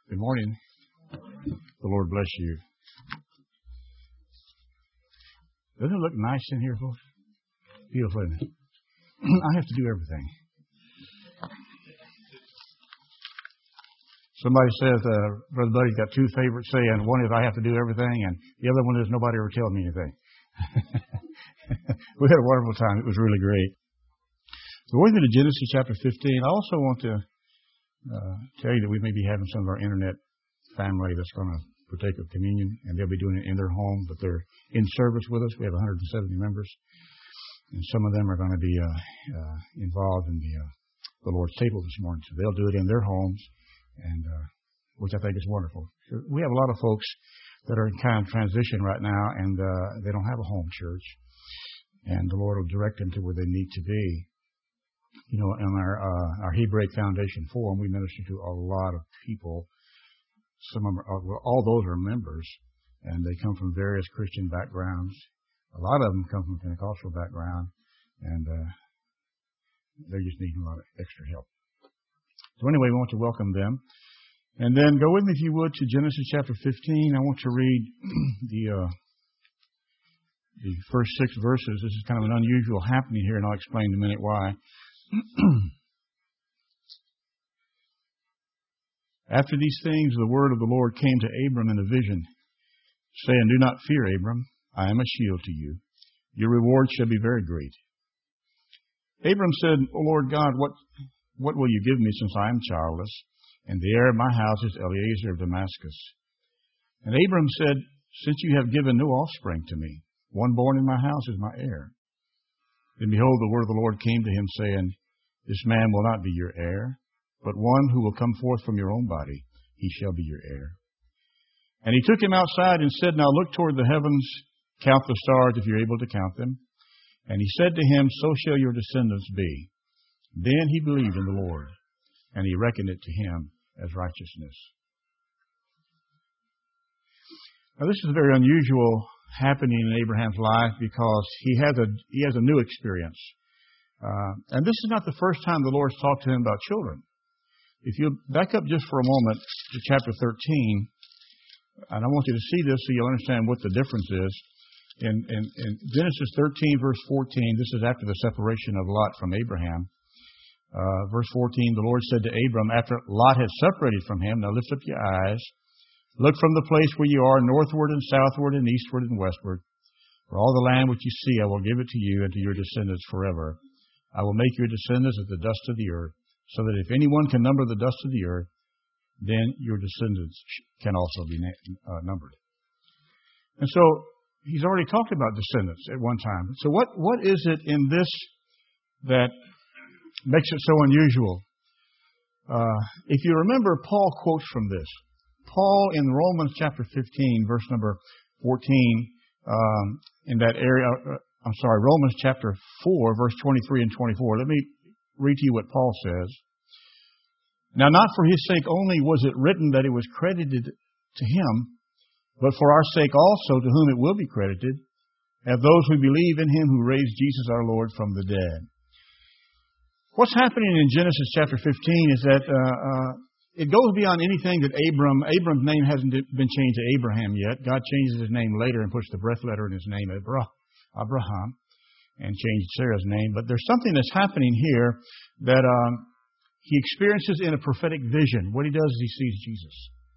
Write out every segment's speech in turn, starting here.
Good morning. The Lord bless you. Doesn't it look nice in here, folks? Beautiful, isn't it? I have to do everything. Somebody says, Brother Buddy's got two favorites saying. One is I have to do everything, and the other one is nobody ever tells me anything. We had a wonderful time. It was really great. So we're going to Genesis chapter 15. I also want to tell you that we may be having some of our internet family that's going to partake of communion, and they'll be doing it in their home, but they're in service with us. We have 170 members, and some of them are going to be involved in the Lord's table this morning. So they'll do it in their homes, and which I think is wonderful. We have a lot of folks that are in kind of transition right now, and they don't have a home church, and the Lord will direct them to where they need to be. You know, in our Hebraic Foundation Forum, we minister to a lot of people. Some of them all those are members, and they come from various Christian backgrounds. A lot of them come from Pentecostal background, and they're just needing a lot of extra help. So anyway, we want to welcome them. And then go with me, if you would, to Genesis chapter 15. I want to read the first 6 verses. This is kind of an unusual happening here, and I'll explain in a minute why. After these things, the word of the Lord came to Abram in a vision, saying, Do not fear, Abram. I am a shield to you. Your reward shall be very great. Abram said, O Lord God, what will you give me, since I am childless, and the heir of my house is Eliezer of Damascus? And Abram said, Since you have given no offspring to me, one born in my house is my heir. Then behold, the word of the Lord came to him, saying, This man will not be your heir, but one who will come forth from your own body, he shall be your heir. And he took him outside and said, Now look toward the heavens, count the stars if you're able to count them. And he said to him, So shall your descendants be. Then he believed in the Lord, and he reckoned it to him as righteousness. Now this is a very unusual happening in Abraham's life, because he has a new experience. And this is not the first time the Lord's talked to him about children. If you back up just for a moment to chapter 13, and I want you to see this so you'll understand what the difference is. In Genesis 13, verse 14, this is after the separation of Lot from Abraham. Verse 14, the Lord said to Abram, after Lot had separated from him, Now lift up your eyes, look from the place where you are, northward and southward and eastward and westward. For all the land which you see, I will give it to you and to your descendants forever. I will make your descendants as the dust of the earth, so that if anyone can number the dust of the earth, then your descendants can also be numbered. And so, he's already talked about descendants at one time. So what is it in this that makes it so unusual? If you remember, Paul quotes from this. Paul in Romans chapter 15, verse number 14, in that area, Romans chapter 4, verse 23 and 24. Let me read to you what Paul says. Now, not for his sake only was it written that it was credited to him, but for our sake also, to whom it will be credited, as those who believe in him who raised Jesus our Lord from the dead. What's happening in Genesis chapter 15 is that it goes beyond anything that Abram's name hasn't been changed to Abraham yet. God changes his name later and puts the breath letter in his name, Abraham, and changed Sarah's name. But there's something that's happening here that he experiences in a prophetic vision. What he does is he sees Jesus.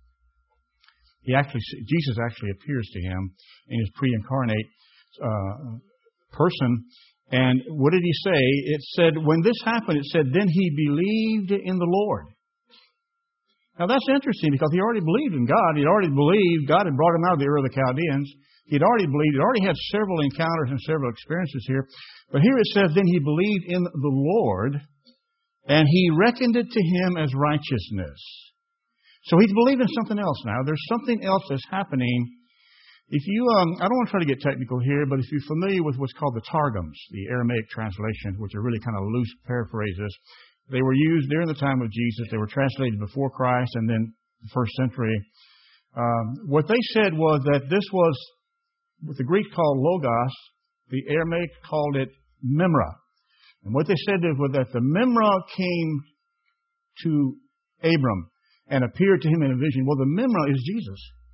Jesus actually appears to him in his pre-incarnate person. And what did he say? It said, when this happened, it said, then he believed in the Lord. Now that's interesting, because he already believed in God. He'd already believed God had brought him out of the Ur of the Chaldeans. He'd already believed. He'd already had several encounters and several experiences here. But here it says, then he believed in the Lord, and he reckoned it to him as righteousness. So he's believing something else now. There's something else that's happening. If you, I don't want to try to get technical here, but if you're familiar with what's called the Targums, the Aramaic translations, which are really kind of loose paraphrases, they were used during the time of Jesus. They were translated before Christ and then the first century. What they said was that this was what the Greeks called logos. The Aramaic called it memra. And what they said was that the memra came to Abram. and appeared to him in a vision. Well, the Memra is Jesus.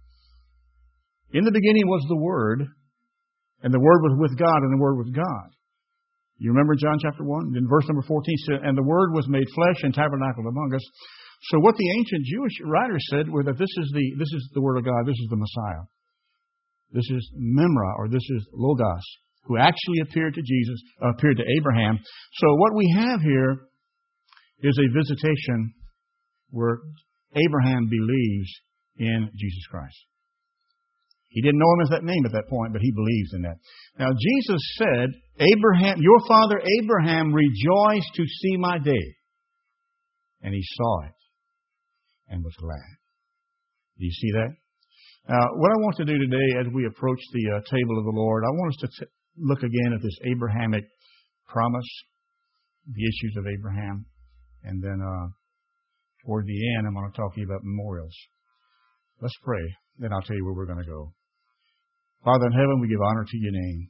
In the beginning was the Word, and the Word was with God, and the Word was God. You remember John chapter 1? In verse number 14 said, and the Word was made flesh and tabernacled among us. So what the ancient Jewish writers said was that this is the Word of God, this is the Messiah. This is Memra, or this is Logos, who actually appeared to Abraham. So what we have here is a visitation where Abraham believes in Jesus Christ. He didn't know him as that name at that point, but he believes in that. Now, Jesus said, Abraham, your father Abraham rejoiced to see my day. And he saw it and was glad. Do you see that? Now, what I want to do today as we approach the table of the Lord, I want us to look again at this Abrahamic promise, the issues of Abraham, and then toward the end, I'm going to talk to you about memorials. Let's pray, then I'll tell you where we're going to go. Father in heaven, we give honor to your name.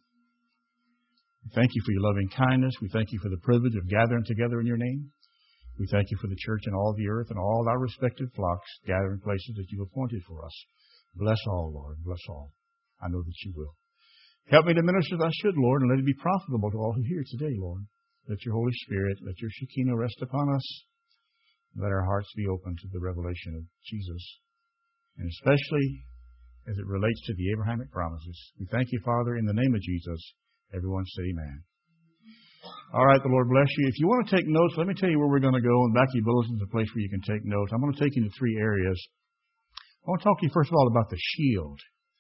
We thank you for your loving kindness. We thank you for the privilege of gathering together in your name. We thank you for the church and all the earth and all our respective flocks gathering places that you appointed for us. Bless all, Lord. Bless all. I know that you will. Help me to minister as I should, Lord, and let it be profitable to all who hear today, Lord. Let your Holy Spirit, let your Shekinah rest upon us. Let our hearts be open to the revelation of Jesus, and especially as it relates to the Abrahamic promises. We thank you, Father, in the name of Jesus. Everyone say amen. All right, the Lord bless you. If you want to take notes, let me tell you where we're going to go. And back of your bulletin is a place where you can take notes. I'm going to take you to 3 areas. I want to talk to you first of all about the shield.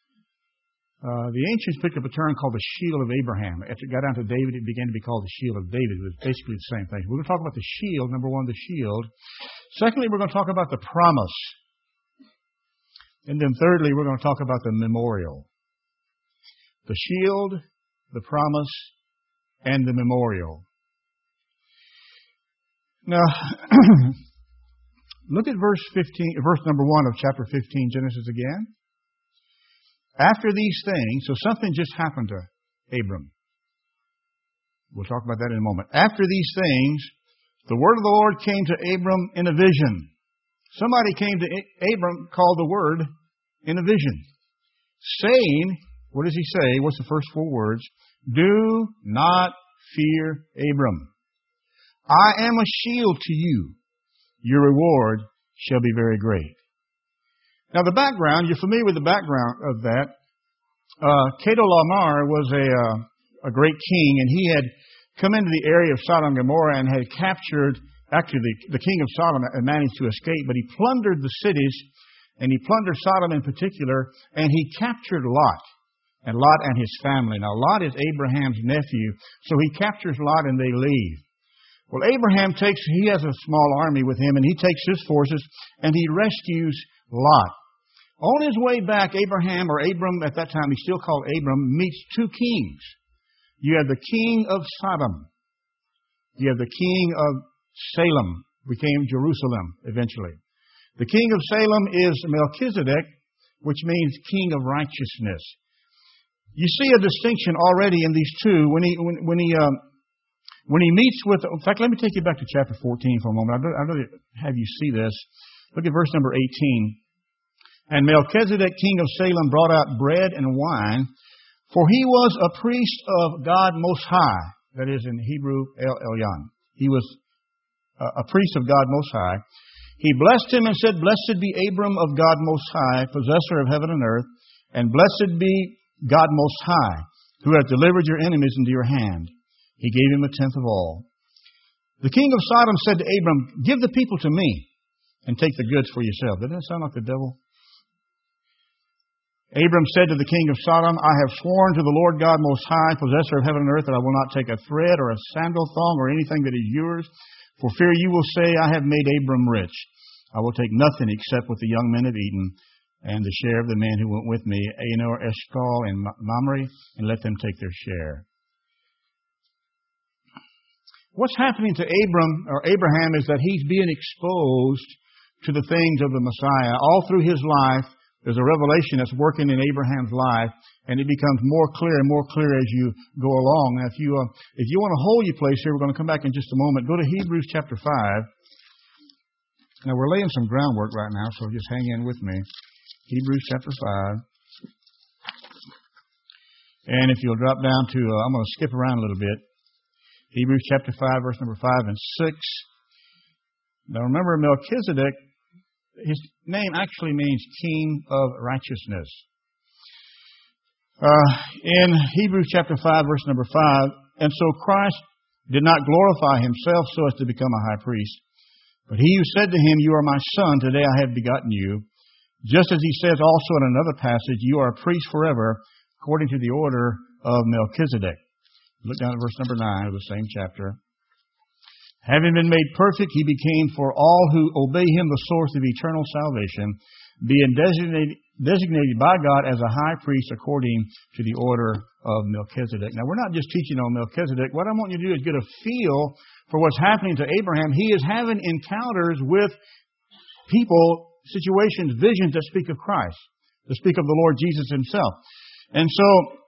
The ancients picked up a term called the shield of Abraham. After it got down to David, it began to be called the shield of David. It was basically the same thing. We're going to talk about the shield, number one, the shield. Secondly, we're going to talk about the promise. And then thirdly, we're going to talk about the memorial. The shield, the promise, and the memorial. Now, look at verse number 1 of chapter 15, Genesis again. After these things, so something just happened to Abram. We'll talk about that in a moment. After these things, the word of the Lord came to Abram in a vision. Somebody came to Abram, called the word in a vision, saying, what does he say? What's the first 4 words? Do not fear, Abram. I am a shield to you. Your reward shall be very great. Now the background, you're familiar with the background of that. Chedorlaomer was a great king, and he had come into the area of Sodom and Gomorrah and had captured, actually the king of Sodom had managed to escape, but he plundered the cities, and he plundered Sodom in particular, and he captured Lot and his family. Now Lot is Abraham's nephew, so he captures Lot and they leave. Well, Abraham he has a small army with him, and he takes his forces and he rescues Lot. On his way back, Abram, at that time he's still called Abram, meets 2 kings. You have the king of Sodom. You have the king of Salem, became Jerusalem eventually. The king of Salem is Melchizedek, which means king of righteousness. You see a distinction already in these 2 when he meets with. In fact, let me take you back to chapter 14 for a moment. I'd rather have you see this. Look at verse number 18. And Melchizedek, king of Salem, brought out bread and wine, for he was a priest of God Most High. That is in Hebrew, El Elyon. He was a priest of God Most High. He blessed him and said, Blessed be Abram of God Most High, possessor of heaven and earth, and blessed be God Most High, who hath delivered your enemies into your hand. He gave him 1/10 of all. The king of Sodom said to Abram, Give the people to me, and take the goods for yourself. Doesn't that sound like the devil? Abram said to the king of Sodom, I have sworn to the Lord God Most High, possessor of heaven and earth, that I will not take a thread or a sandal thong or anything that is yours, for fear you will say, I have made Abram rich. I will take nothing except what the young men have eaten, and the share of the men who went with me, Aner, Eshcol, and Mamre, and let them take their share. What's happening to Abraham is that he's being exposed to the things of the Messiah. All through his life, there's a revelation that's working in Abraham's life, and it becomes more clear and more clear as you go along. Now, if you want to hold your place here, we're going to come back in just a moment. Go to Hebrews chapter 5. Now, we're laying some groundwork right now, so just hang in with me. Hebrews chapter 5. And if you'll drop down to, I'm going to skip around a little bit. Hebrews chapter 5, verse number 5 and 6. Now, remember, Melchizedek, his name actually means King of Righteousness. In Hebrews chapter 5, verse number 5, and so Christ did not glorify himself so as to become a high priest. But he who said to him, "You are my son, today I have begotten you." Just as he says also in another passage, "You are a priest forever, according to the order of Melchizedek." Look down at verse number 9 of the same chapter. Having been made perfect, he became for all who obey him the source of eternal salvation, being designated by God as a high priest according to the order of Melchizedek. Now, we're not just teaching on Melchizedek. What I want you to do is get a feel for what's happening to Abraham. He is having encounters with people, situations, visions that speak of Christ, that speak of the Lord Jesus himself. And so,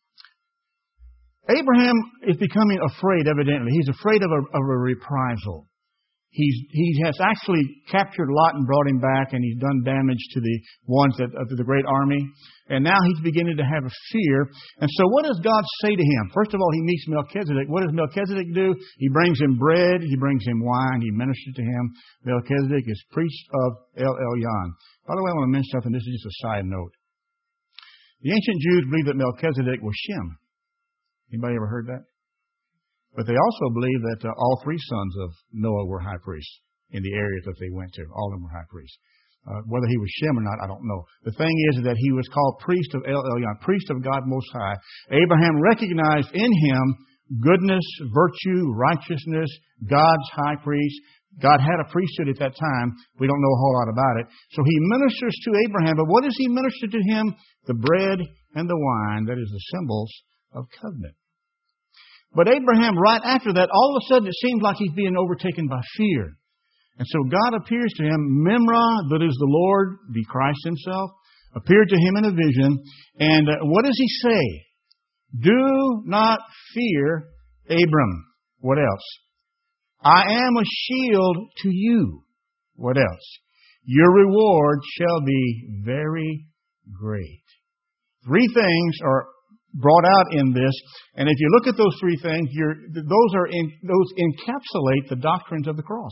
Abraham is becoming afraid, evidently. He's afraid of a reprisal. He has actually captured Lot and brought him back, and he's done damage to the ones to the great army. And now he's beginning to have a fear. And so what does God say to him? First of all, he meets Melchizedek. What does Melchizedek do? He brings him bread. He brings him wine. He ministers to him. Melchizedek is priest of El Elyon. By the way, I want to mention something. This is just a side note. The ancient Jews believed that Melchizedek was Shem. Anybody ever heard that? But they also believe that all three sons of Noah were high priests in the areas that they went to. All of them were high priests. Whether he was Shem or not, I don't know. The thing is that he was called priest of El Elyon, priest of God Most High. Abraham recognized in him goodness, virtue, righteousness, God's high priest. God had a priesthood at that time. We don't know a whole lot about it. So he ministers to Abraham. But what does he minister to him? The bread and the wine. That is the symbols of covenant. But Abraham, right after that, all of a sudden it seems like he's being overtaken by fear. And so God appears to him, Memra, that is the Lord, be Christ himself, appeared to him in a vision. And what does he say? Do not fear, Abram. What else? I am a shield to you. What else? Your reward shall be very great. Three things are brought out in this, and if you look at those three things, those encapsulate the doctrines of the cross.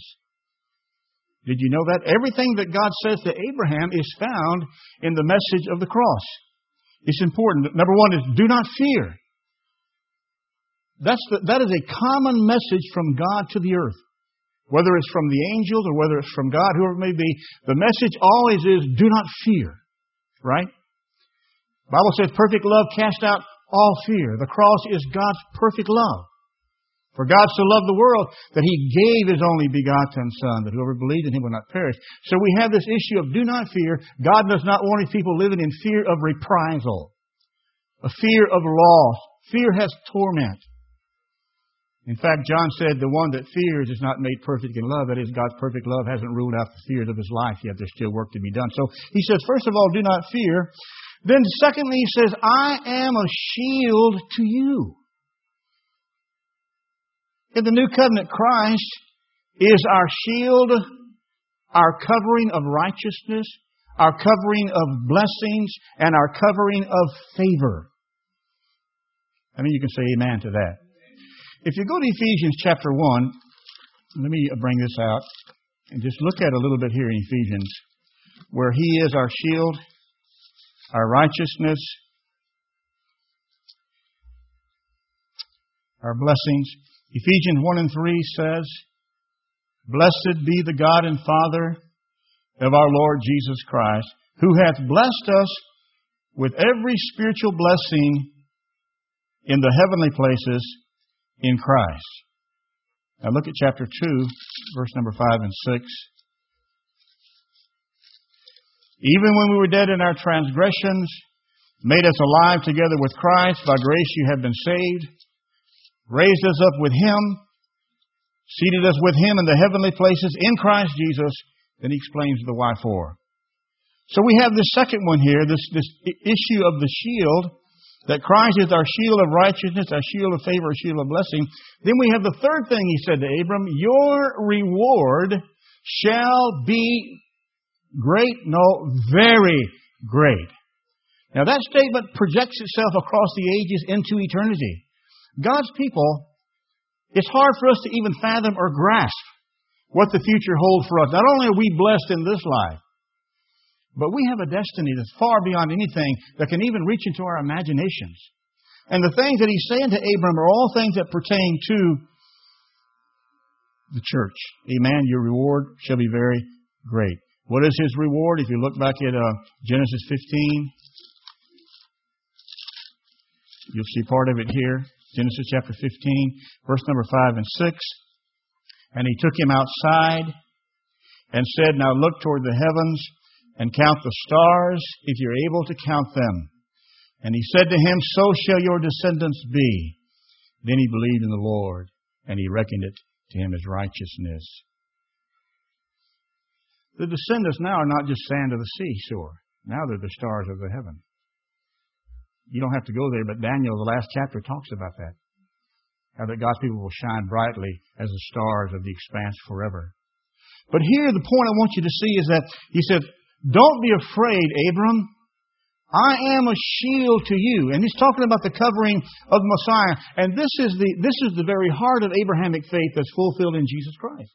Did you know that? Everything that God says to Abraham is found in the message of the cross. It's important. Number one is do not fear. That is a common message from God to the earth. Whether it's from the angels or whether it's from God, whoever it may be, the message always is do not fear. Right? The Bible says perfect love casts out all fear. The cross is God's perfect love. For God so loved the world that He gave His only begotten Son, that whoever believes in Him will not perish. So we have this issue of do not fear. God does not want His people living in fear of reprisal, a fear of loss. Fear has torment. In fact, John said the one that fears is not made perfect in love. That is, God's perfect love hasn't ruled out the fears of his life yet. There's still work to be done. So He says, first of all, do not fear. Then secondly, He says, I am a shield to you. In the New Covenant, Christ is our shield, our covering of righteousness, our covering of blessings, and our covering of favor. I mean, you can say amen to that. If you go to Ephesians chapter 1, let me bring this out and just look at a little bit here in Ephesians, where He is our shield, our righteousness, our blessings. Ephesians 1 and 3 says, Blessed be the God and Father of our Lord Jesus Christ, who hath blessed us with every spiritual blessing in the heavenly places in Christ. Now look at chapter 2, verse number 5 and 6. Even when we were dead in our transgressions, made us alive together with Christ. By grace you have been saved. Raised us up with Him. Seated us with Him in the heavenly places in Christ Jesus. Then He explains the why for. So we have this second one here, this issue of the shield, that Christ is our shield of righteousness, our shield of favor, our shield of blessing. Then we have the third thing He said to Abram, your reward shall be great, no, very great. Now that statement projects itself across the ages into eternity. God's people, it's hard for us to even fathom or grasp what the future holds for us. Not only are we blessed in this life, but we have a destiny that's far beyond anything that can even reach into our imaginations. And the things that He's saying to Abram are all things that pertain to the church. Amen. Your reward shall be very great. What is His reward? If you look back at Genesis 15, you'll see part of it here. Genesis chapter 15, verse number 5 and 6. And He took him outside and said, now look toward the heavens and count the stars, if you're able to count them. And He said to him, so shall your descendants be. Then he believed in the Lord, and He reckoned it to him as righteousness. The descendants now are not just sand of the seashore. Now they're the stars of the heaven. You don't have to go there, but Daniel, the last chapter, talks about that. How that God's people will shine brightly as the stars of the expanse forever. But here, the point I want you to see is that He said, don't be afraid, Abram. I am a shield to you. And He's talking about the covering of the Messiah. And this is the very heart of Abrahamic faith that's fulfilled in Jesus Christ.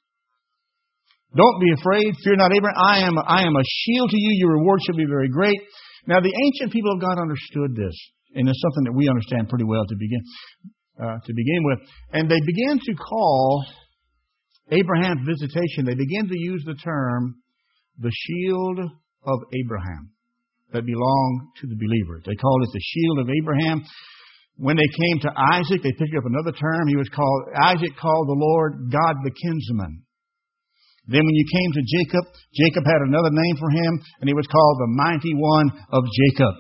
Don't be afraid. Fear not, Abraham. I am a shield to you. Your reward shall be very great. Now, the ancient people of God understood this. And it's something that we understand pretty well to begin with. And they began to call Abraham's visitation, they began to use the term, the shield of Abraham, that belonged to the believers. They called it the shield of Abraham. When they came to Isaac, they picked up another term. Isaac called the Lord God the kinsman. Then when you came to Jacob, Jacob had another name for him, and he was called the mighty one of Jacob.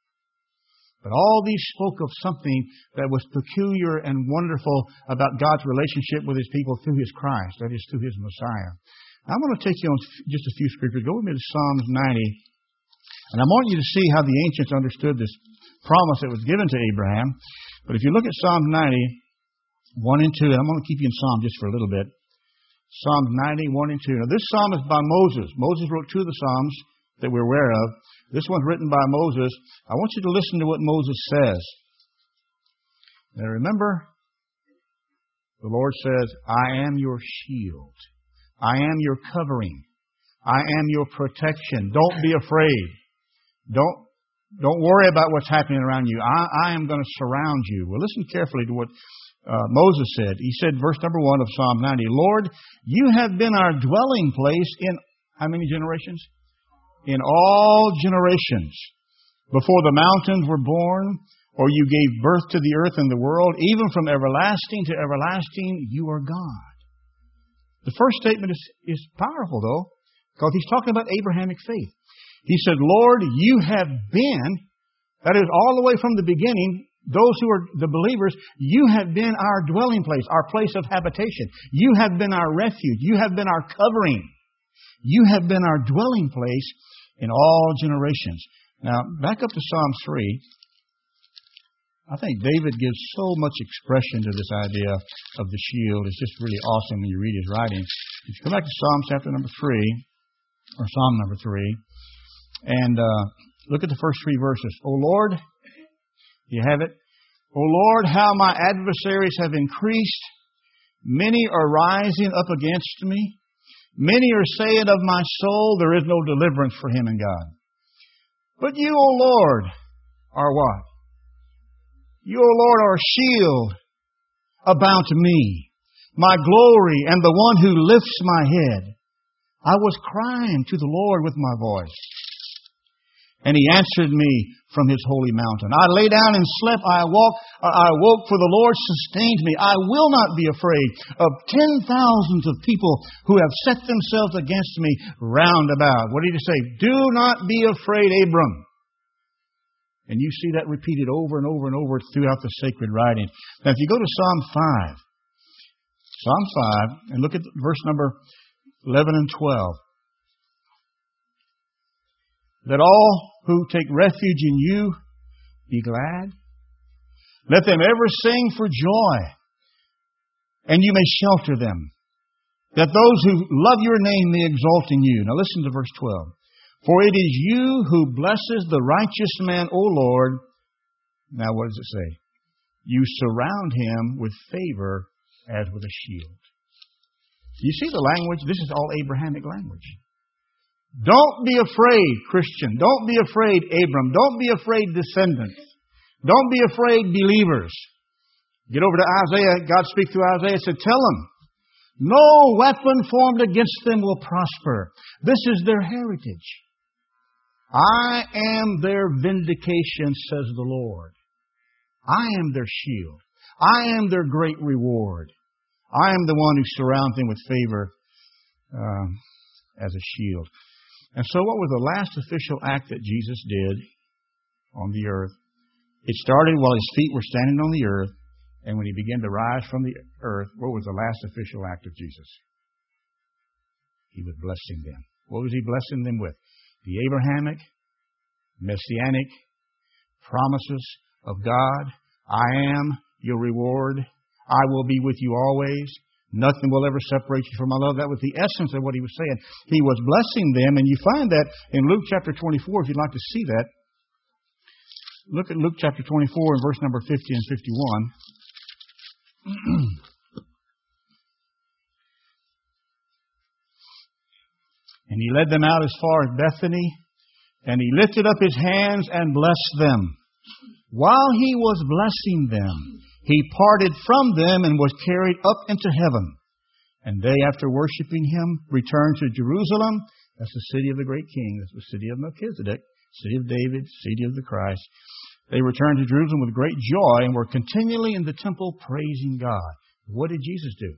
But all these spoke of something that was peculiar and wonderful about God's relationship with His people through His Christ, that is, through His Messiah. I'm going to take you on just a few scriptures. Go with me to Psalms 90. And I want you to see how the ancients understood this promise that was given to Abraham. But if you look at Psalms 90, 1 and 2, and I'm going to keep you in Psalm just for a little bit. Psalms 90, 1 and 2. Now, this psalm is by Moses. Moses wrote two of the Psalms that we're aware of. This one's written by Moses. I want you to listen to what Moses says. Now, remember, the Lord says, I am your shield. I am your covering. I am your protection. Don't be afraid. Don't worry about what's happening around you. I am going to surround you. Well, listen carefully to what Moses said. He said, verse number 1 of Psalm 90, Lord, you have been our dwelling place in how many generations? In all generations. Before the mountains were born, or you gave birth to the earth and the world, even from everlasting to everlasting, you are God. The first statement is powerful, though, because He's talking about Abrahamic faith. He said, Lord, you have been, that is all the way from the beginning, those who are the believers, you have been our dwelling place, our place of habitation. You have been our refuge. You have been our covering. You have been our dwelling place in all generations. Now, back up to Psalm 3. I think David gives so much expression to this idea of the shield. It's just really awesome when you read his writing. If you come back to Psalm chapter number 3, or Psalm number 3, and look at the first three verses. O Lord, you have it. O Lord, how my adversaries have increased. Many are rising up against me. Many are saying of my soul, there is no deliverance for him in God. But you, O Lord, are what? You, O Lord, are a shield about me, my glory, and the one who lifts my head. I was crying to the Lord with my voice, and He answered me from His holy mountain. I lay down and slept. I awoke, for the Lord sustained me. I will not be afraid of 10,000s of people who have set themselves against me round about. What did He say? Do not be afraid, Abram. And you see that repeated over and over and over throughout the sacred writings. Now, if you go to Psalm 5, and look at verse number 11 and 12. Let all who take refuge in you be glad. Let them ever sing for joy, and you may shelter them. that those who love your name may exalt in you. Now listen to verse 12. For it is you who blesses the righteous man, O Lord. Now what does it say? You surround him with favor as with a shield. You see the language? This is all Abrahamic language. Don't be afraid, Christian. Don't be afraid, Abram. Don't be afraid, descendants. Don't be afraid, believers. Get over to Isaiah. God speaks through Isaiah and said, tell them, no weapon formed against them will prosper. This is their heritage. I am their vindication, says the Lord. I am their shield. I am their great reward. I am the one who surrounds them with favor as a shield. And so what was the last official act that Jesus did on the earth? It started while his feet were standing on the earth, and when he began to rise from the earth, what was the last official act of Jesus? He was blessing them. What was he blessing them with? The Abrahamic, messianic promises of God. I am your reward. I will be with you always. Nothing will ever separate you from my love. That was the essence of what he was saying. He was blessing them, and you find that in Luke chapter 24, if you'd like to see that. Look at Luke chapter 24 and verse number 50 and 51. And he led them out as far as Bethany, and he lifted up his hands and blessed them. While he was blessing them, he parted from them and was carried up into heaven. And they, after worshiping him, returned to Jerusalem. That's the city of the great king. That's the city of Melchizedek, city of David, city of the Christ. They returned to Jerusalem with great joy and were continually in the temple praising God. What did Jesus do?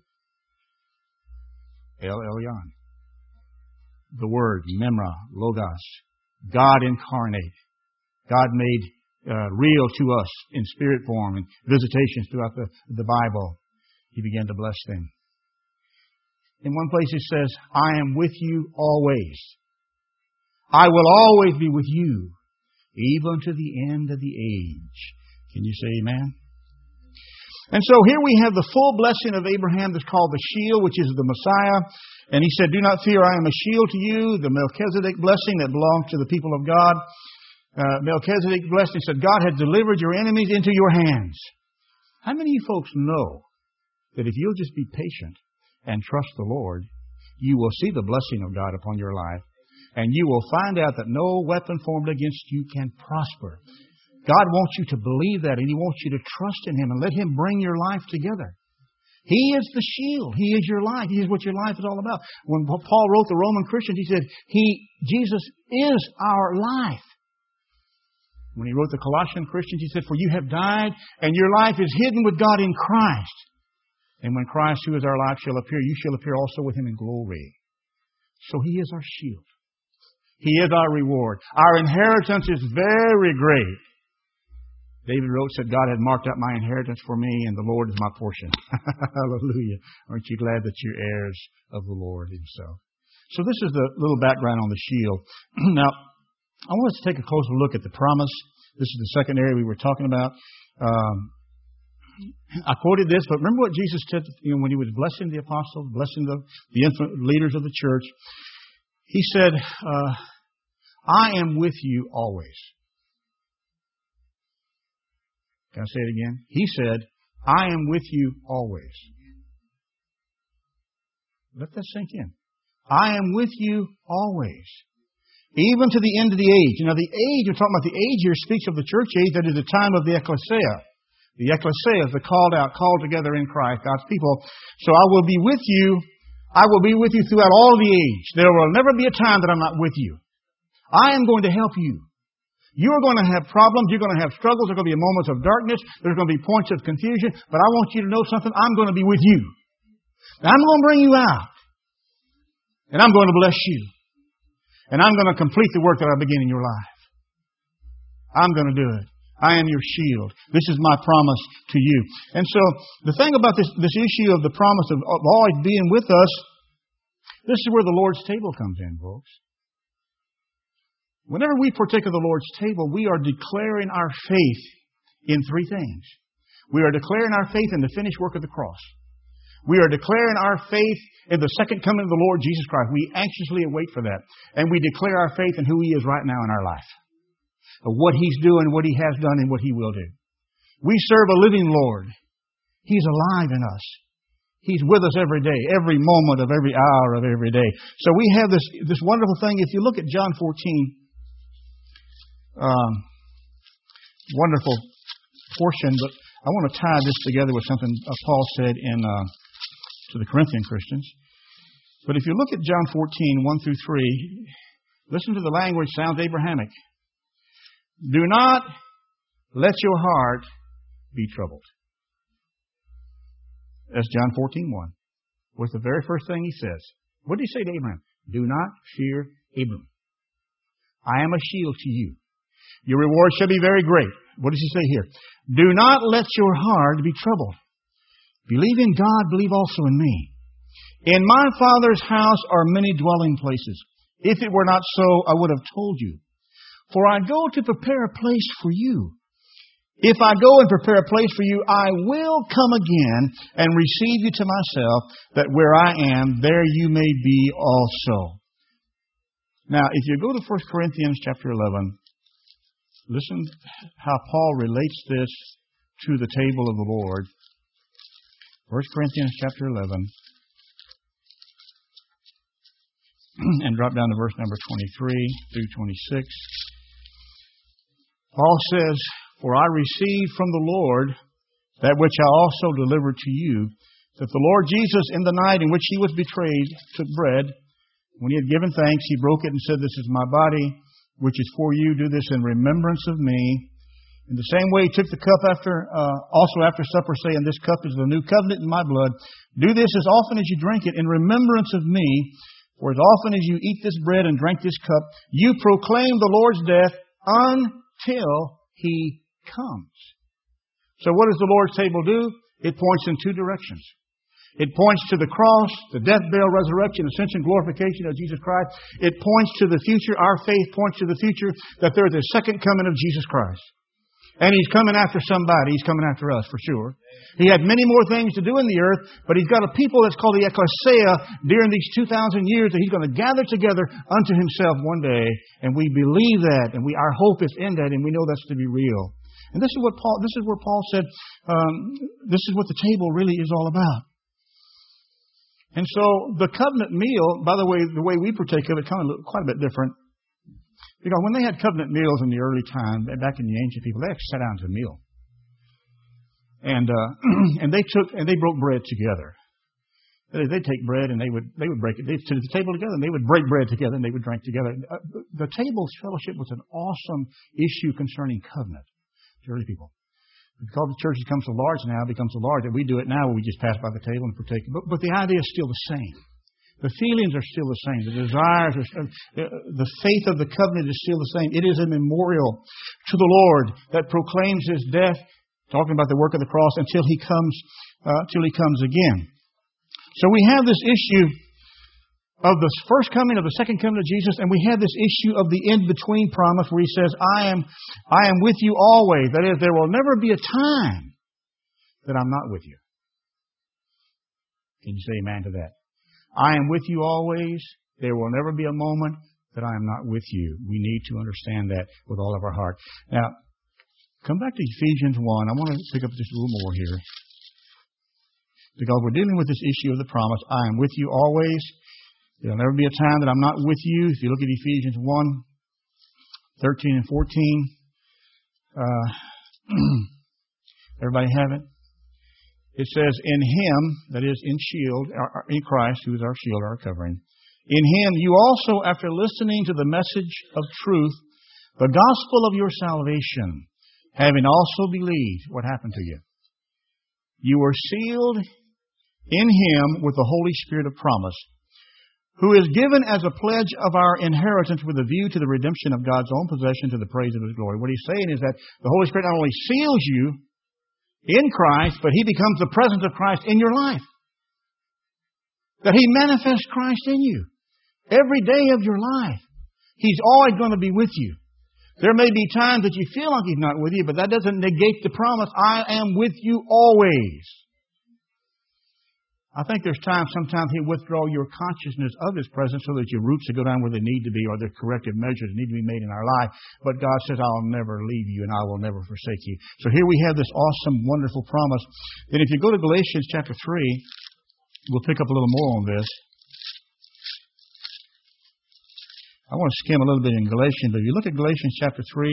El Elyon. The Word, Memra, Logos. God incarnate. God made real to us in spirit form and visitations throughout the Bible. He began to bless them. In one place it says, I am with you always. I will always be with you, even to the end of the age. Can you say amen? And so here we have the full blessing of Abraham that's called the shield, which is the Messiah. And he said, do not fear, I am a shield to you. The Melchizedek blessing that belongs to the people of God. Melchizedek blessing said, God has delivered your enemies into your hands. How many of you folks know that if you'll just be patient and trust the Lord, you will see the blessing of God upon your life, and you will find out that no weapon formed against you can prosper. God wants you to believe that, and He wants you to trust in Him and let Him bring your life together. He is the shield. He is your life. He is what your life is all about. When Paul wrote the Roman Christians, he said, Jesus is our life. When he wrote the Colossian Christians, he said, for you have died, and your life is hidden with God in Christ. And when Christ, who is our life, shall appear, you shall appear also with Him in glory. So He is our shield. He is our reward. Our inheritance is very great. David wrote, said, God had marked out my inheritance for me, and the Lord is my portion. Hallelujah. Aren't you glad that you're heirs of the Lord Himself? So this is the little background on the shield. Now, I want us to take a closer look at the promise. This is the second area we were talking about. I quoted this, but remember what Jesus said when He was blessing the apostles, blessing the infant leaders of the church. He said, I am with you always. Can I say it again? He said, I am with you always. Let that sink in. I am with you always. Even to the end of the age. Now the age, we're talking about the age here, speaks of the church age, that is the time of the ecclesia. The ecclesia is the called out, called together in Christ, God's people. So I will be with you. I will be with you throughout all the age. There will never be a time that I'm not with you. I am going to help you. You're going to have problems. You're going to have struggles. There are going to be moments of darkness. There's going to be points of confusion. But I want you to know something. I'm going to be with you. And I'm going to bring you out. And I'm going to bless you. And I'm going to complete the work that I began in your life. I'm going to do it. I am your shield. This is my promise to you. And so the thing about this issue of the promise of always being with us, this is where the Lord's table comes in, folks. Whenever we partake of the Lord's table, we are declaring our faith in three things. We are declaring our faith in the finished work of the cross. We are declaring our faith in the second coming of the Lord Jesus Christ. We anxiously await for that. And we declare our faith in who He is right now in our life. Of what He's doing, what He has done, and what He will do. We serve a living Lord. He's alive in us. He's with us every day, every moment of every hour of every day. So we have this wonderful thing. If you look at John 14, wonderful portion, but I want to tie this together with something Paul said to the Corinthian Christians. But if you look at John 14, 1 through 3, listen to the language, sounds Abrahamic. Do not let your heart be troubled. That's John 14:1. What's the very first thing he says? What did he say to Abraham? Do not fear, Abram. I am a shield to you. Your reward shall be very great. What does he say here? Do not let your heart be troubled. Believe in God, believe also in me. In my Father's house are many dwelling places. If it were not so, I would have told you. For I go to prepare a place for you. If I go and prepare a place for you, I will come again and receive you to myself, that where I am, there you may be also. Now, if you go to 1 Corinthians chapter 11, listen how Paul relates this to the table of the Lord. 1 Corinthians chapter 11, and drop down to verse number 23 through 26. Paul says, For I received from the Lord that which I also delivered to you, that the Lord Jesus, in the night in which He was betrayed, took bread. When He had given thanks, He broke it and said, This is my body, which is for you. Do this in remembrance of me. In the same way, He took the cup also after supper, saying, This cup is the new covenant in my blood. Do this as often as you drink it in remembrance of me. For as often as you eat this bread and drink this cup, you proclaim the Lord's death until He comes. So what does the Lord's table do? It points in two directions. It points to the cross, the death, burial, resurrection, ascension, glorification of Jesus Christ. It points to the future. Our faith points to the future, that there is a second coming of Jesus Christ. And He's coming after somebody. He's coming after us, for sure. He had many more things to do in the earth, but He's got a people that's called the ecclesia during these 2,000 years that He's going to gather together unto Himself one day. And we believe that, and our hope is in that, and we know that's to be real. And this is where Paul said, this is what the table really is all about. And so the covenant meal, by the way we partake of it kind of looked quite a bit different. Because when they had covenant meals in the early time, back in the ancient people, they actually sat down to a meal. And they broke bread together. They'd take bread and they would break it. They'd sit at the table together and they would break bread together and they would drink together. The table's fellowship was an awesome issue concerning covenant to early people. Because the church has become so large now, it becomes so large that we do it now where we just pass by the table and partake. But the idea is still the same. The feelings are still the same. The desires are the faith of the covenant is still the same. It is a memorial to the Lord that proclaims His death, talking about the work of the cross, until He comes again. So we have this issue of the first coming, of the second coming of Jesus, and we have this issue of the in-between promise where He says, I am with you always. That is, there will never be a time that I'm not with you. Can you say amen to that? I am with you always. There will never be a moment that I am not with you. We need to understand that with all of our heart. Now, come back to Ephesians 1. I want to pick up just a little more here. Because we're dealing with this issue of the promise. I am with you always. There will never be a time that I'm not with you. If you look at Ephesians 1, 13 and 14. Everybody have it? It says, in Him, that is in Christ, who is our shield, our covering. In Him, you also, after listening to the message of truth, the gospel of your salvation, having also believed, what happened to you? You were sealed in Him with the Holy Spirit of promise, who is given as a pledge of our inheritance with a view to the redemption of God's own possession to the praise of His glory. What He's saying is that the Holy Spirit not only seals you in Christ, but He becomes the presence of Christ in your life. That He manifests Christ in you. Every day of your life. He's always going to be with you. There may be times that you feel like He's not with you, but that doesn't negate the promise, I am with you always. I think there's times, sometimes He'll withdraw your consciousness of His presence so that your roots will go down where they need to be, or the corrective measures need to be made in our life. But God says, I'll never leave you and I will never forsake you. So here we have this awesome, wonderful promise. Then if you go to Galatians chapter 3, we'll pick up a little more on this. I want to skim a little bit in Galatians, but if you look at Galatians chapter 3,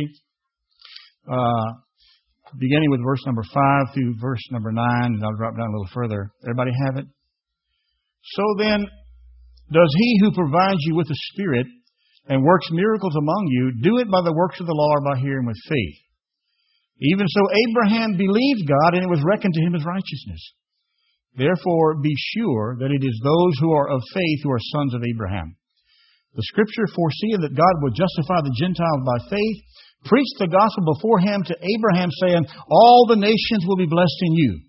beginning with verse number 5 through verse number 9, and I'll drop down a little further. Everybody have it? So then, does He who provides you with the Spirit and works miracles among you, do it by the works of the law or by hearing with faith? Even so, Abraham believed God, and it was reckoned to him as righteousness. Therefore, be sure that it is those who are of faith who are sons of Abraham. The Scripture, foreseeing that God would justify the Gentiles by faith, preached the gospel beforehand to Abraham, saying, all the nations will be blessed in you.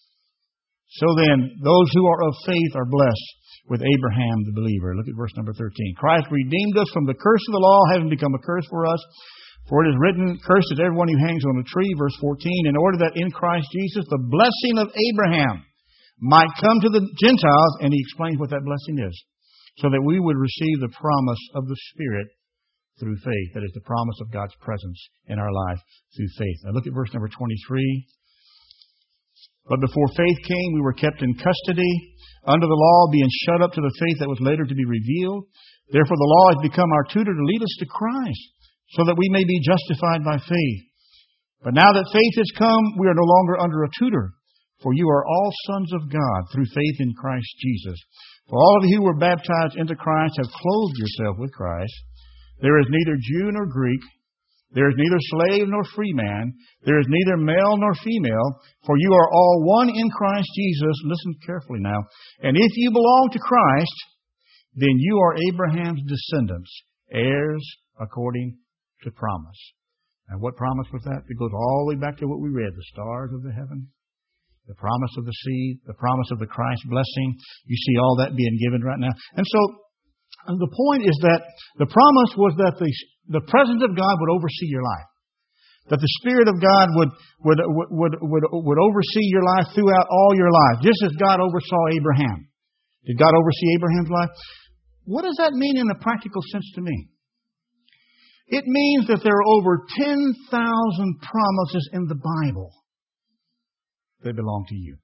So then, those who are of faith are blessed with Abraham the believer. Look at verse number 13. Christ redeemed us from the curse of the law, having become a curse for us. For it is written, cursed is everyone who hangs on a tree, verse 14, in order that in Christ Jesus the blessing of Abraham might come to the Gentiles, and he explains what that blessing is, so that we would receive the promise of the Spirit through faith. That is the promise of God's presence in our life through faith. Now look at verse number 23. But before faith came, we were kept in custody under the law, being shut up to the faith that was later to be revealed. Therefore the law has become our tutor to lead us to Christ, so that we may be justified by faith. But now that faith has come, we are no longer under a tutor, for you are all sons of God through faith in Christ Jesus. For all of you who were baptized into Christ have clothed yourself with Christ. There is neither Jew nor Greek. There is neither slave nor free man. There is neither male nor female. For you are all one in Christ Jesus. Listen carefully now. And if you belong to Christ, then you are Abraham's descendants, heirs according to promise. And what promise was that? It goes all the way back to what we read, the stars of the heaven, the promise of the seed, the promise of the Christ blessing. You see all that being given right now. And so the point is that the promise was that the presence of God would oversee your life. That the Spirit of God would oversee your life throughout all your life, just as God oversaw Abraham. Did God oversee Abraham's life? What does that mean in a practical sense to me? It means that there are over 10,000 promises in the Bible that belong to you.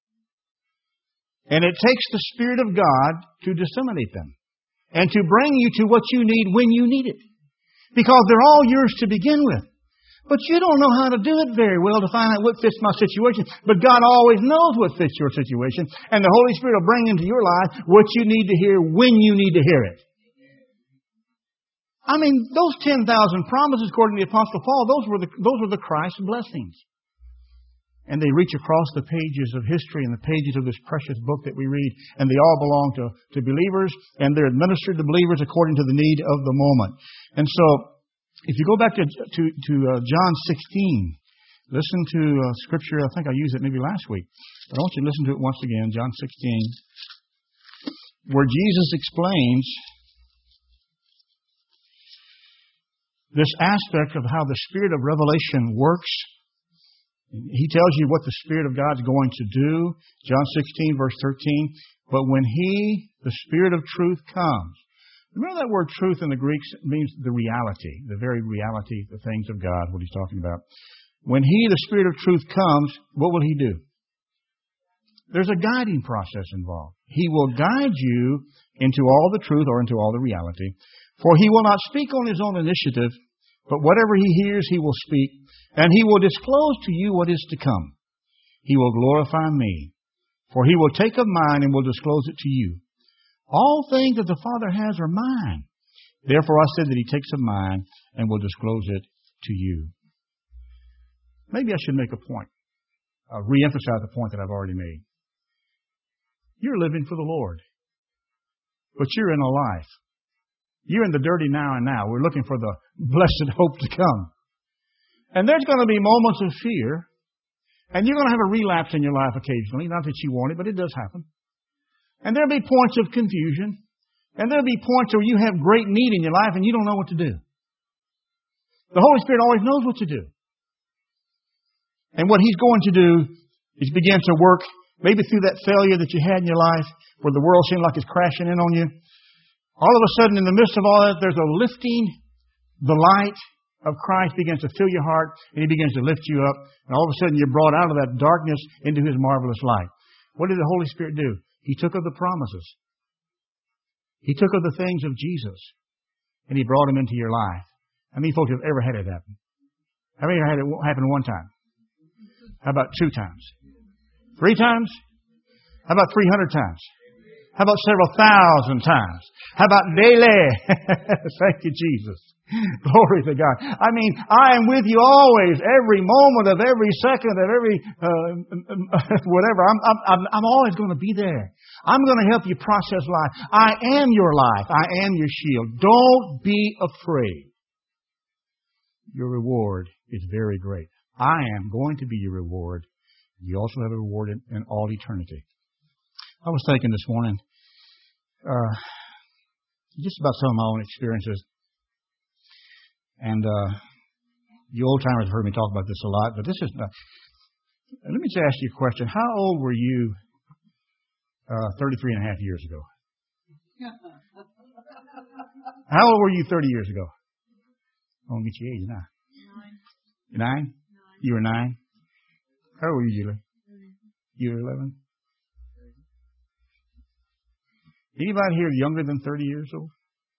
And it takes the Spirit of God to disseminate them and to bring you to what you need when you need it. Because they're all yours to begin with. But you don't know how to do it very well to find out what fits my situation. But God always knows what fits your situation. And the Holy Spirit will bring into your life what you need to hear when you need to hear it. I mean, those 10,000 promises, according to the Apostle Paul, those were the Christ blessings. And they reach across the pages of history and the pages of this precious book that we read. And they all belong to believers, and they're administered to believers according to the need of the moment. And so, if you go back to John 16, listen to Scripture. I think I used it maybe last week. But I want you to listen to it once again, John 16, where Jesus explains this aspect of how the Spirit of revelation works. He tells you what the Spirit of God's going to do. John 16, verse 13. But when He, the Spirit of truth, comes. Remember that word truth in the Greek means the reality, the very reality, the things of God, what He's talking about. When He, the Spirit of truth, comes, what will He do? There's a guiding process involved. He will guide you into all the truth or into all the reality. For He will not speak on His own initiative, but whatever He hears, He will speak, and He will disclose to you what is to come. He will glorify Me, for He will take of mine and will disclose it to you. All things that the Father has are mine. Therefore I said that He takes of mine and will disclose it to you. Maybe I should make a point. I'll re-emphasize the point that I've already made. You're living for the Lord, but you're in a life. You're in the dirty now and now. We're looking for the blessed hope to come. And there's going to be moments of fear, and you're going to have a relapse in your life occasionally. Not that you want it, but it does happen. And there'll be points of confusion, and there'll be points where you have great need in your life and you don't know what to do. The Holy Spirit always knows what to do. And what He's going to do is begin to work Maybe through that failure that you had in your life where the world seemed like it's crashing in on you. All of a sudden, in the midst of all that, there's a lifting. The light of Christ begins to fill your heart, and He begins to lift you up. And all of a sudden, you're brought out of that darkness into His marvelous light. What did the Holy Spirit do? He took of the promises. He took of the things of Jesus, and He brought them into your life. How many folks have ever had it happen? How many have had it happen one time? How about 2 times? 3 times? How about 300 times? How about several thousand times? How about daily? Thank you, Jesus. Glory to God. I mean, I am with you always, every moment of every second of every whatever. I'm always going to be there. I'm going to help you process life. I am your life. I am your shield. Don't be afraid. Your reward is very great. I am going to be your reward. You also have a reward in all eternity. I was thinking this morning just about some of my own experiences. And you old-timers have heard me talk about this a lot, but this is not. Let me just ask you a question. How old were you 33 and a half years ago? How old were you 30 years ago? I won't get your age now. 9? You were 9? How old were you, Julie? You were 11? Anybody here younger than 30 years old?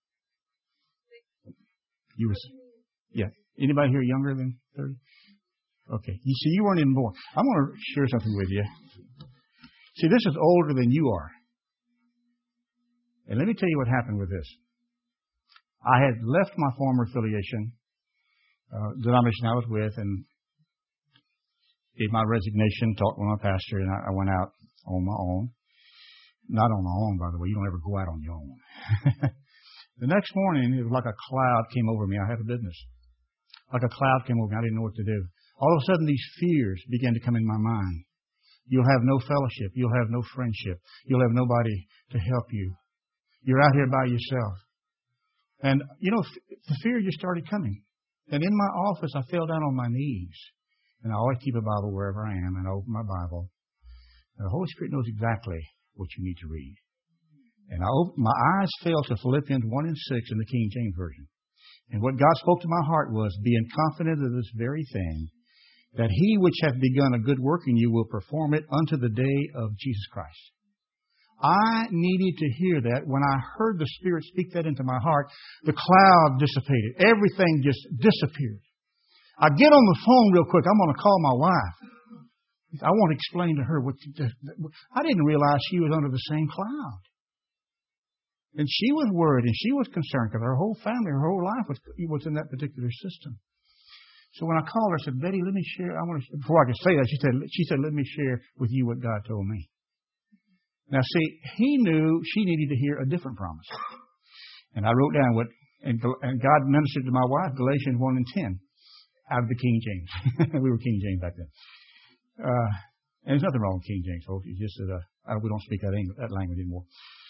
You were, yeah. Anybody here younger than 30? Okay. You see, you weren't even born. I want to share something with you. See, this is older than you are. And let me tell you what happened with this. I had left my former affiliation, denomination I was with, and gave my resignation, talked with my pastor, and I went out on my own. Not on my own, by the way. You don't ever go out on your own. The next morning, it was like a cloud came over me. I had a business. Like a cloud came over me. I didn't know what to do. All of a sudden, these fears began to come in my mind. You'll have no fellowship. You'll have no friendship. You'll have nobody to help you. You're out here by yourself. And, you know, the fear just started coming. And in my office, I fell down on my knees. And I always keep a Bible wherever I am, and I open my Bible. And the Holy Spirit knows exactly what you need to read. And my eyes fell to Philippians 1 and 6 in the King James Version. And what God spoke to my heart was, being confident of this very thing, that He which hath begun a good work in you will perform it unto the day of Jesus Christ. I needed to hear that. When I heard the Spirit speak that into my heart, the cloud dissipated. Everything just disappeared. I get on the phone real quick. I'm going to call my wife. I want to explain to her what I didn't realize she was under the same cloud. And she was worried and she was concerned because her whole family, her whole life was in that particular system. So when I called her, I said, Betty, let me share. Before I could say that, she said, let me share with you what God told me. Now see, he knew she needed to hear a different promise. And I wrote down and God ministered to my wife, Galatians 1 and 10, out of the King James. We were King James back then. And there's nothing wrong with King James, folks. It's just that we don't speak that language anymore.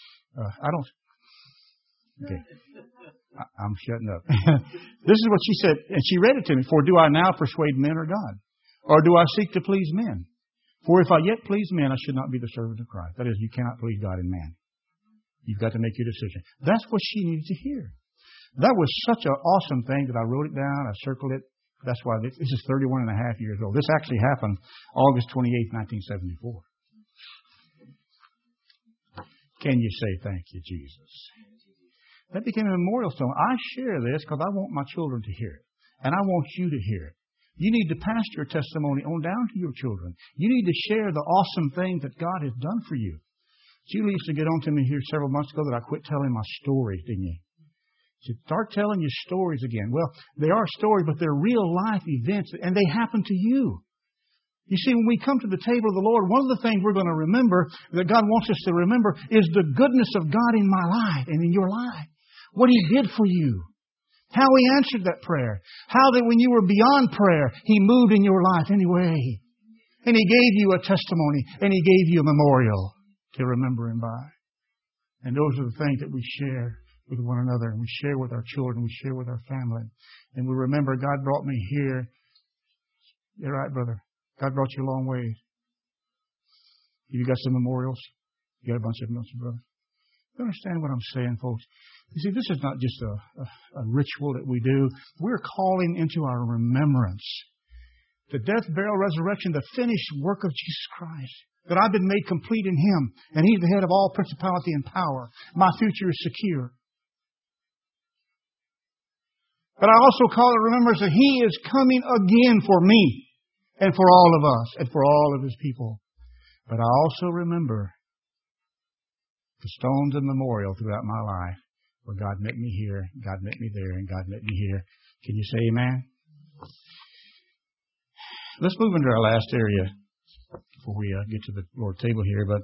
Okay. I'm shutting up. This is what she said, and she read it to me. For do I now persuade men or God? Or do I seek to please men? For if I yet please men, I should not be the servant of Christ. That is, you cannot please God and man. You've got to make your decision. That's what she needed to hear. That was such an awesome thing that I wrote it down, I circled it. That's why this is 31 and a half years old. This actually happened August 28, 1974. Can you say thank you, Jesus? That became a memorial stone. I share this because I want my children to hear it. And I want you to hear it. You need to pass your testimony on down to your children. You need to share the awesome things that God has done for you. Julie used to get on to me here several months ago that I quit telling my stories, didn't you? She said, start telling your stories again. Well, they are stories, but they're real life events, and they happen to you. You see, when we come to the table of the Lord, one of the things we're going to remember, that God wants us to remember, is the goodness of God in my life and in your life. What He did for you. How He answered that prayer. How that when you were beyond prayer, He moved in your life anyway. And He gave you a testimony, and He gave you a memorial to remember Him by. And those are the things that we share with one another, and we share with our children, we share with our family. And we remember God brought me here. You're right, brother. God brought you a long way. You got some memorials? You got a bunch of them, brother? You understand what I'm saying, folks? You see, this is not just a ritual that we do. We're calling into our remembrance the death, burial, resurrection, the finished work of Jesus Christ. That I've been made complete in Him. And He's the head of all principality and power. My future is secure. But I also call it remembrance that He is coming again for me and for all of us and for all of His people. But I also remember the stones of memorial throughout my life where God met me here, God met me there, and God met me here. Can you say amen? Let's move into our last area before we get to the Lord's table here. But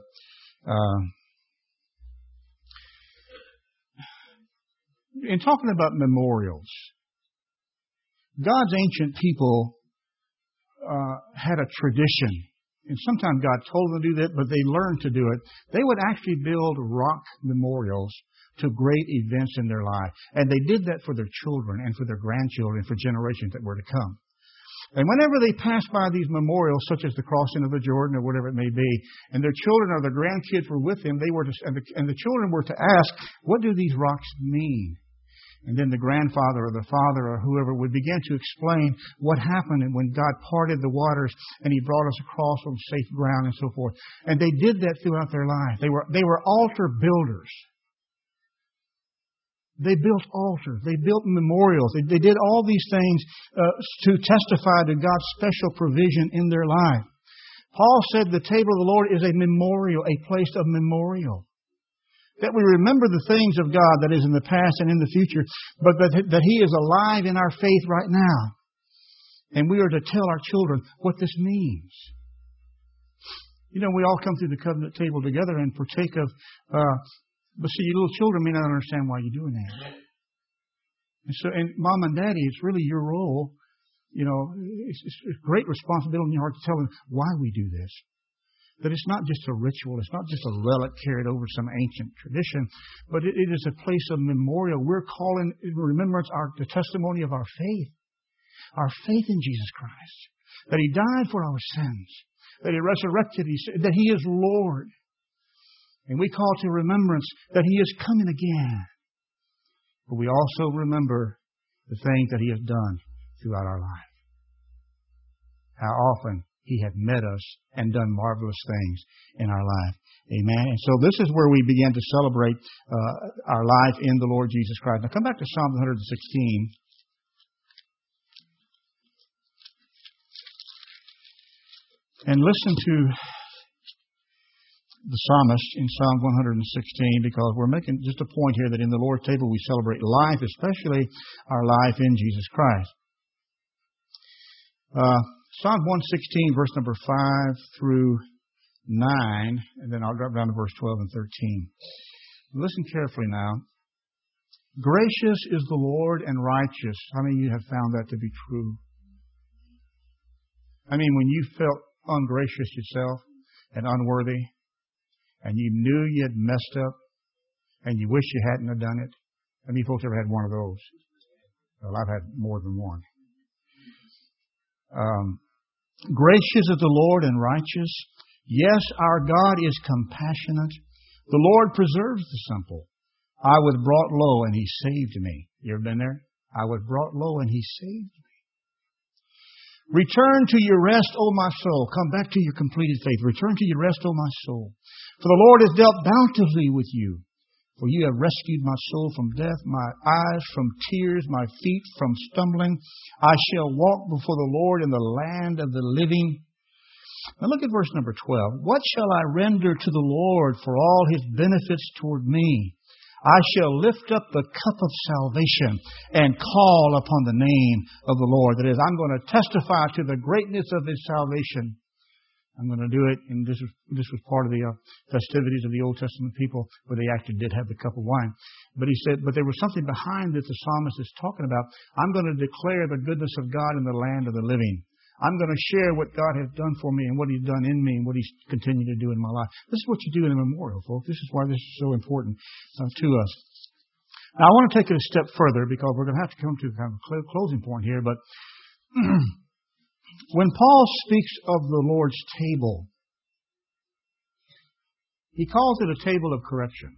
in talking about memorials, God's ancient people had a tradition. And sometimes God told them to do that, but they learned to do it. They would actually build rock memorials to great events in their life. And they did that for their children and for their grandchildren, for generations that were to come. And whenever they passed by these memorials, such as the crossing of the Jordan or whatever it may be, and their children or their grandkids were with them, they were to, and the children were to ask, what do these rocks mean? And then the grandfather or the father or whoever would begin to explain what happened and when God parted the waters and He brought us across on safe ground and so forth. And they did that throughout their life. They were altar builders. They built altars. They built memorials. They did all these things to testify to God's special provision in their life. Paul said the table of the Lord is a memorial, a place of memorial. That we remember the things of God that is in the past and in the future, but that He is alive in our faith right now. And we are to tell our children what this means. You know, we all come through the covenant table together and partake of, but see, your little children may not understand why you're doing that. And mom and daddy, it's really your role. You know, it's a great responsibility in your heart to tell them why we do this. That it's not just a ritual, it's not just a relic carried over some ancient tradition, but it is a place of memorial. We're calling in remembrance the testimony of our faith in Jesus Christ, that He died for our sins, that He resurrected, that He is Lord. And we call to remembrance that He is coming again. But we also remember the things that He has done throughout our life. How often He had met us and done marvelous things in our life. Amen. And so this is where we begin to celebrate our life in the Lord Jesus Christ. Now come back to Psalm 116. And listen to the psalmist in Psalm 116, because we're making just a point here that in the Lord's table we celebrate life, especially our life in Jesus Christ. Psalm 116, verse number 5 through 9, and then I'll drop down to verse 12 and 13. Listen carefully now. Gracious is the Lord and righteous. How many of you have found that to be true? I mean, when you felt ungracious yourself and unworthy, and you knew you had messed up, and you wish you hadn't have done it. How many folks ever had one of those? Well, I've had more than one. Gracious is the Lord and righteous. Yes, our God is compassionate. The Lord preserves the simple. I was brought low and He saved me. You ever been there? I was brought low and He saved me. Return to your rest, O my soul. Come back to your completed faith. Return to your rest, O my soul. For the Lord has dealt bountifully with you. For you have rescued my soul from death, my eyes from tears, my feet from stumbling. I shall walk before the Lord in the land of the living. Now look at verse number 12. What shall I render to the Lord for all His benefits toward me? I shall lift up the cup of salvation and call upon the name of the Lord. That is, I'm going to testify to the greatness of His salvation. I'm going to do it, and this was part of the festivities of the Old Testament people, where they actually did have the cup of wine. But he said, but there was something behind that the psalmist is talking about. I'm going to declare the goodness of God in the land of the living. I'm going to share what God has done for me and what He's done in me and what He's continued to do in my life. This is what you do in a memorial, folks. This is why this is so important to us. Now, I want to take it a step further, because we're going to have to come to kind of a closing point here, but when Paul speaks of the Lord's table, He calls it a table of correction.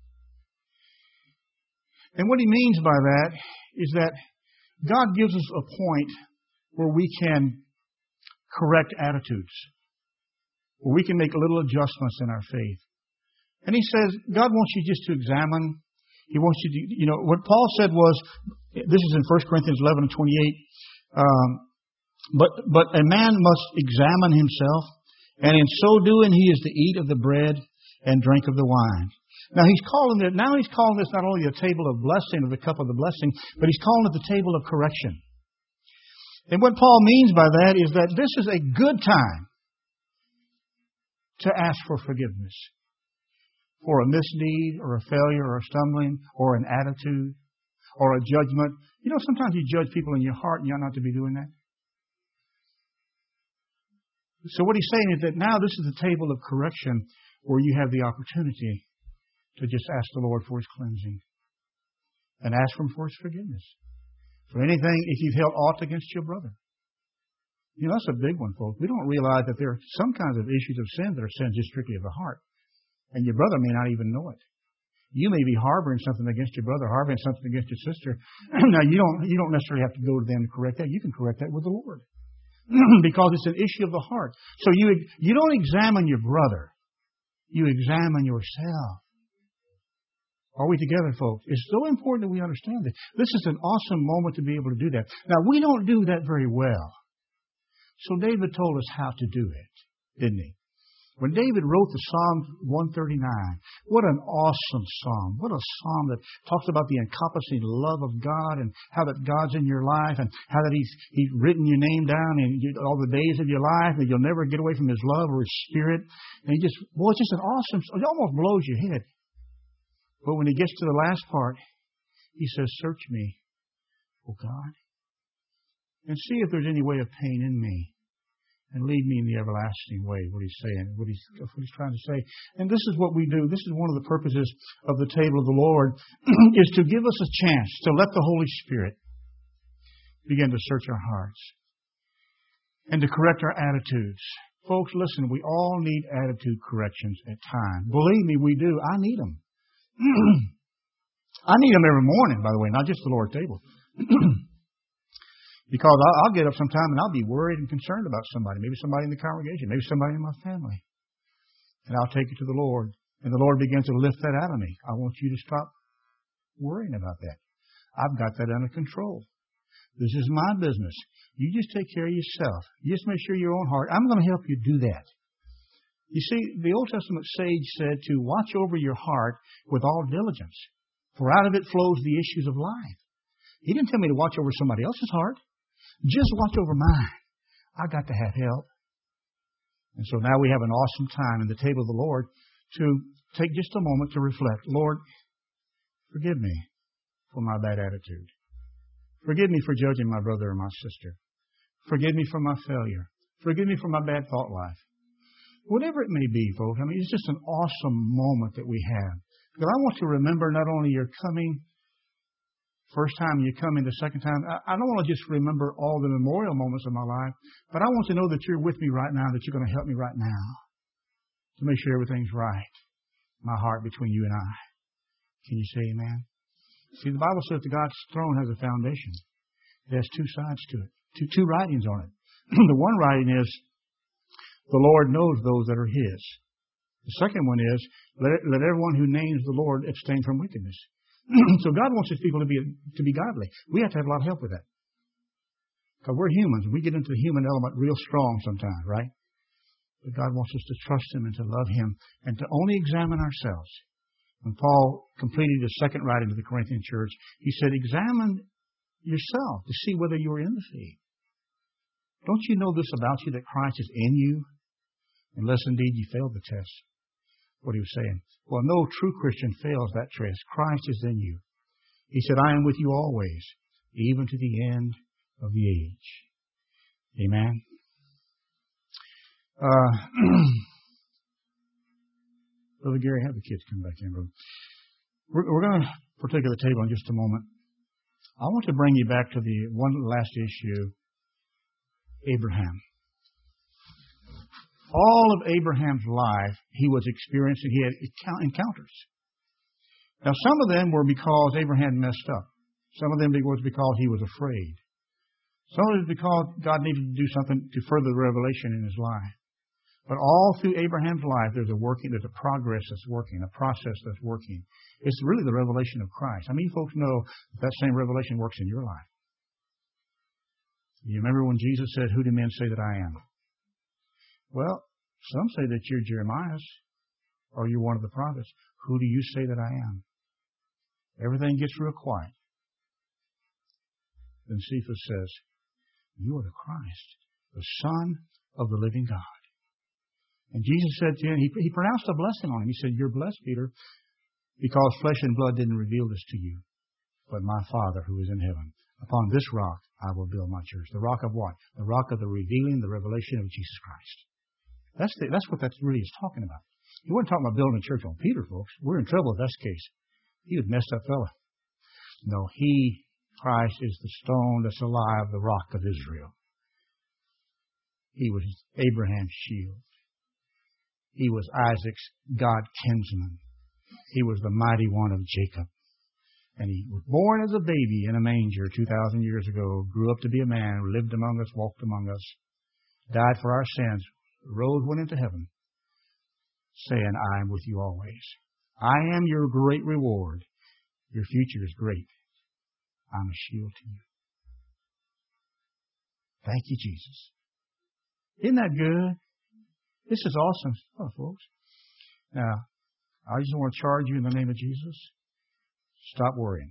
And what he means by that is that God gives us a point where we can correct attitudes, where we can make little adjustments in our faith. And he says, God wants you just to examine. He wants you to, what Paul said was, this is in 1 Corinthians 11 and 28, but a man must examine himself, and in so doing he is to eat of the bread and drink of the wine. Now he's calling this not only a table of blessing or the cup of the blessing, but he's calling it the table of correction. And what Paul means by that is that this is a good time to ask for forgiveness for a misdeed or a failure or a stumbling or an attitude or a judgment. Sometimes you judge people in your heart and you ought not to be doing that. So what he's saying is that now this is the table of correction where you have the opportunity to just ask the Lord for His cleansing and ask Him for His forgiveness. For anything, if you've held aught against your brother. That's a big one, folks. We don't realize that there are some kinds of issues of sin that are sins just strictly of the heart. And your brother may not even know it. You may be harboring something against your brother, harboring something against your sister. Now, you don't necessarily have to go to them to correct that. You can correct that with the Lord. Because it's an issue of the heart. So you don't examine your brother. You examine yourself. Are we together, folks? It's so important that we understand this. This is an awesome moment to be able to do that. Now, we don't do that very well. So David told us how to do it, didn't he? When David wrote the Psalm 139, what an awesome psalm. What a psalm that talks about the encompassing love of God and how that God's in your life and how that He's written your name down in all the days of your life and you'll never get away from His love or His Spirit. And it's just an awesome, it almost blows your head. But when he gets to the last part, he says, search me, O God, and see if there's any way of pain in me. And lead me in the everlasting way, what he's saying, what he's trying to say. And this is what we do. This is one of the purposes of the table of the Lord, is to give us a chance to let the Holy Spirit begin to search our hearts and to correct our attitudes. Folks, listen, we all need attitude corrections at times. Believe me, we do. I need them. I need them every morning, by the way, not just the Lord's table. Because I'll get up sometime and I'll be worried and concerned about somebody, maybe somebody in the congregation, maybe somebody in my family. And I'll take it to the Lord. And the Lord begins to lift that out of me. I want you to stop worrying about that. I've got that under control. This is my business. You just take care of yourself. You just make sure your own heart. I'm going to help you do that. You see, the Old Testament sage said to watch over your heart with all diligence, for out of it flows the issues of life. He didn't tell me to watch over somebody else's heart. Just watch over mine. I got to have help. And so now we have an awesome time in the table of the Lord to take just a moment to reflect. Lord, forgive me for my bad attitude. Forgive me for judging my brother or my sister. Forgive me for my failure. Forgive me for my bad thought life. Whatever it may be, folks, it's just an awesome moment that we have. Because I want to remember not only your coming, first time you come in, the second time. I don't want to just remember all the memorial moments of my life, but I want to know that you're with me right now, that you're going to help me right now to make sure everything's right. My heart between you and I. Can you say amen? See, the Bible says that God's throne has a foundation. It has two sides to it, two writings on it. The one writing is, the Lord knows those that are His. The second one is, let everyone who names the Lord abstain from wickedness. So God wants His people to be godly. We have to have a lot of help with that. Because we're humans. We get into the human element real strong sometimes, right? But God wants us to trust Him and to love Him and to only examine ourselves. When Paul completed his second writing to the Corinthian church, he said, examine yourself to see whether you are in the faith. Don't you know this about you, that Christ is in you? Unless indeed you failed the test. What he was saying. Well, no true Christian fails that test. Christ is in you. He said, I am with you always, even to the end of the age. Amen. Brother Gary, have the kids come back in, brother. We're going to partake of the table in just a moment. I want to bring you back to the one last issue, Abraham. All of Abraham's life, he was experiencing, he had encounters. Now, some of them were because Abraham messed up. Some of them was because he was afraid. Some of it was because God needed to do something to further the revelation in his life. But all through Abraham's life, there's a progress that's working, a process that's working. It's really the revelation of Christ. How many folks know that same revelation works in your life? You remember when Jesus said, "Who do men say that I am?" Well, some say that you're Jeremiah, or you're one of the prophets. Who do you say that I am? Everything gets real quiet. Then Cephas says, "You are the Christ, the Son of the living God." And Jesus said to him, he pronounced a blessing on him. He said, "You're blessed, Peter, because flesh and blood didn't reveal this to you, but my Father who is in heaven. Upon this rock I will build my church." The rock of what? The rock of the revealing, the revelation of Jesus Christ. That's what that really is talking about. He wasn't talking about building a church on Peter, folks. We're in trouble if that's the case. He was a messed up fella. No, Christ is the stone that's alive, the rock of Israel. He was Abraham's shield. He was Isaac's God kinsman. He was the mighty one of Jacob. And he was born as a baby in a manger 2,000 years ago, grew up to be a man, lived among us, walked among us, died for our sins, rose, went into heaven, saying, "I am with you always. I am your great reward. Your future is great. I'm a shield to you." Thank you, Jesus. Isn't that good? This is awesome stuff, folks. Now, I just want to charge you in the name of Jesus. Stop worrying.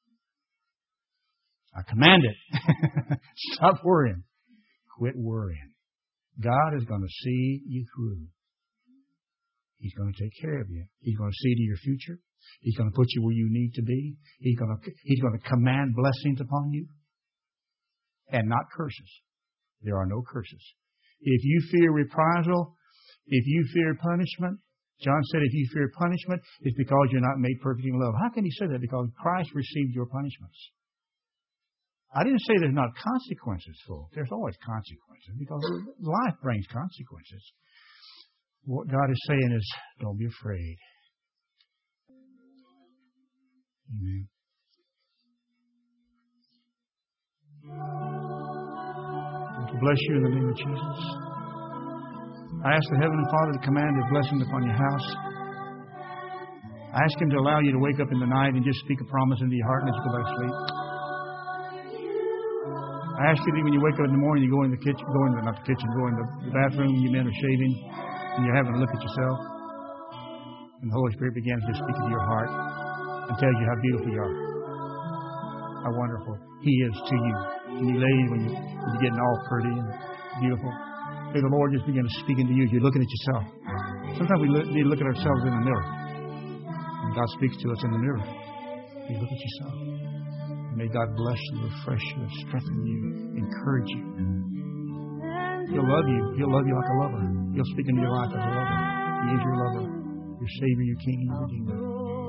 I command it. Stop worrying. Quit worrying. God is going to see you through. He's going to take care of you. He's going to see to your future. He's going to put you where you need to be. He's going to command blessings upon you and not curses. There are no curses. If you fear reprisal, if you fear punishment, John said if you fear punishment, it's because you're not made perfect in love. How can he say that? Because Christ received your punishments. I didn't say there's not consequences, folks. There's always consequences because life brings consequences. What God is saying is, don't be afraid. Amen. To bless you in the name of Jesus. I ask the Heavenly Father to command His blessing upon your house. I ask Him to allow you to wake up in the night and just speak a promise into your heart and just go back to sleep. I ask you that when you wake up in the morning, you go in the kitchen, go in the bathroom, you men are shaving, and you're having a look at yourself. And the Holy Spirit begins to speak into your heart and tells you how beautiful you are. How wonderful He is to you. And you ladies, when you're getting all pretty and beautiful, may the Lord just begin to speak into you as you're looking at yourself. Sometimes we need to look at ourselves in the mirror. And God speaks to us in the mirror. You look at yourself. May God bless you, refresh you, strengthen you, encourage you. He'll love you. He'll love you like a lover. He'll speak into your life as a lover. He is your lover, your Savior, your King, your Redeemer.